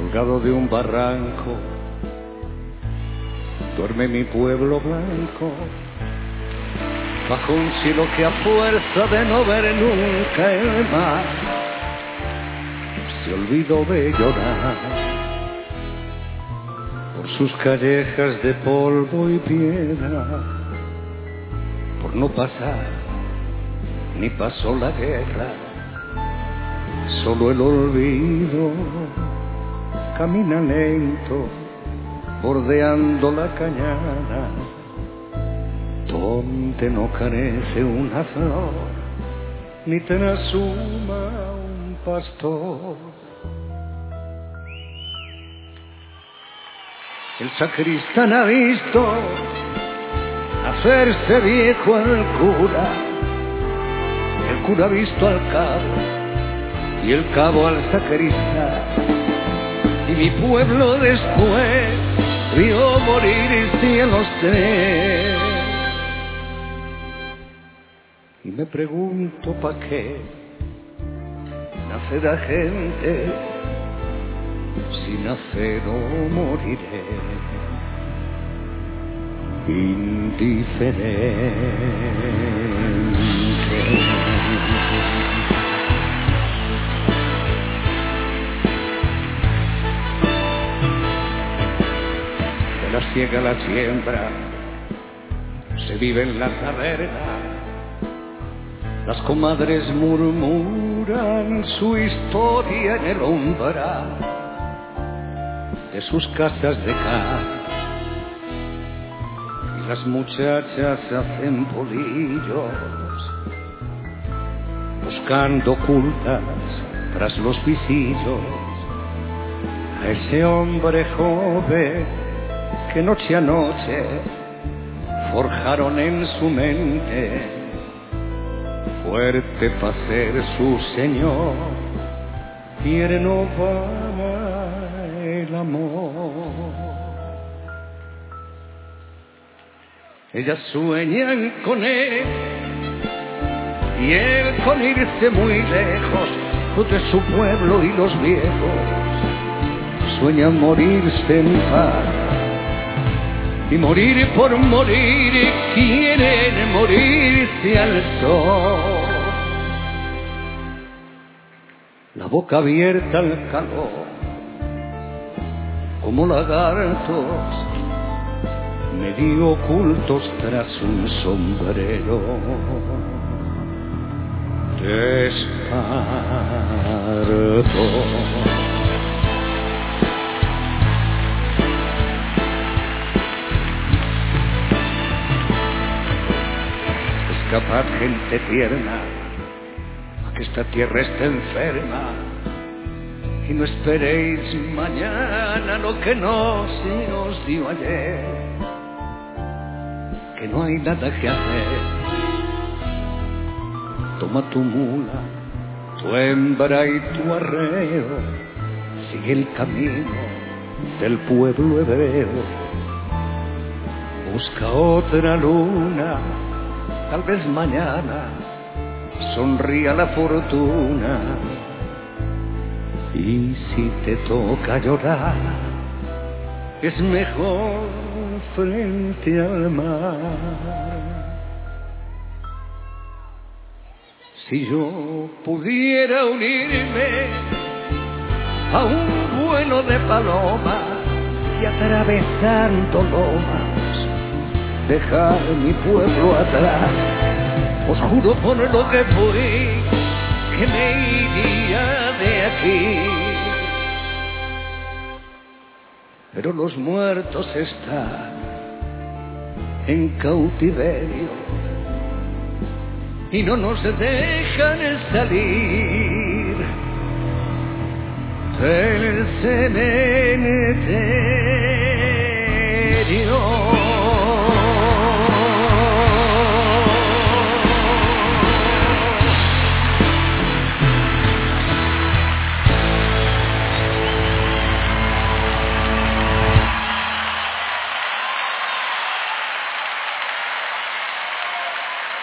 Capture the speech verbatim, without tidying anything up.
colgado de un barranco, duerme mi pueblo blanco, bajo un cielo que a fuerza de no ver nunca el mar, se olvidó de llorar por sus callejas de polvo y piedra, por no pasar, ni pasó la guerra, solo el olvido camina lento, bordeando la cañada, donde no carece una flor, ni trasuma un pastor. El sacristán ha visto hacerse viejo al cura, el cura ha visto al cabo, y el cabo al sacristán, y mi pueblo después vio morirse a los tres. Y me pregunto pa' qué nace la gente, si nacer o moriré indiferente. La siega la siembra, se vive en la taberna, las comadres murmuran su historia en el umbral de sus casas de cal, y las muchachas hacen bolillos, buscando ocultas tras los visillos a ese hombre joven que noche a noche forjaron en su mente, fuerte para ser su señor, tierno para el amor. Ellas sueñan con él y él con irse muy lejos de su pueblo, y los viejos sueñan morirse en paz. Y morir por morir, quieren morirse al sol. La boca abierta al calor, como lagartos medio ocultos tras un sombrero de esparto. Escapad, gente tierna, a que esta tierra está enferma, y no esperéis mañana lo que no se os dio ayer, que no hay nada que hacer. Toma tu mula, tu hembra y tu arreo, sigue el camino del pueblo hebreo, busca otra luna, tal vez mañana sonría la fortuna. Y si te toca llorar, es mejor frente al mar. Si yo pudiera unirme a un vuelo de paloma y atravesando lomas dejar mi pueblo atrás, os juro por lo que fui que me iría de aquí. Pero los muertos están en cautiverio y no nos dejan salir del cementerio.